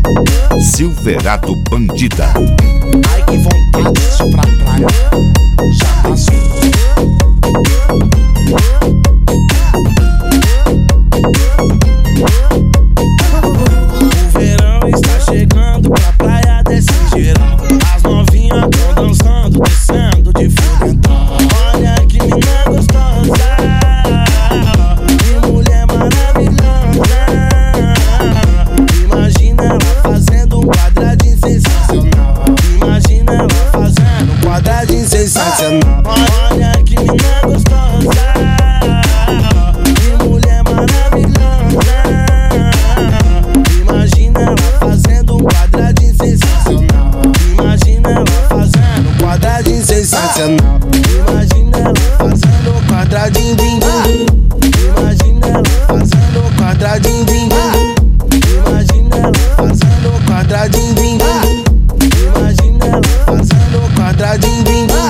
Silverado Bandida. Ai que vontade de ir pra praia, já passou. O verão está chegando, pra praia desce geral. As novinhas tão dançando, descendo de foguetão. Olha que menina gostosa, que mulher maravilhosa. Imagina ela fazendo um quadradinho sensacional. Imagina ela fazendo um quadradinho sensacional. Olha que menina gostosa, que mulher maravilhosa. Imagina ela fazendo um quadradinho sensacional. Imagina ela fazendo um quadradinho sensacional. Imagina ela fazendo um quadradinho din din. Imagina ela fazendo um quadradinho din din. Imagina ela fazendo um quadradinho din din. Imagina ela fazendo um quadradinho din din.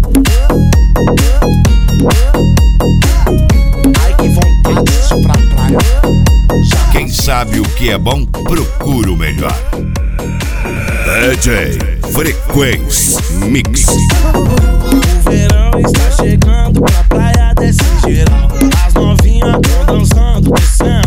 Ai que vontade de ir pra praia. Quem sabe o que é bom, procura o melhor. DJ Frequência Mix. O verão está chegando, pra praia desce geral. As novinhas tão dançando, descendo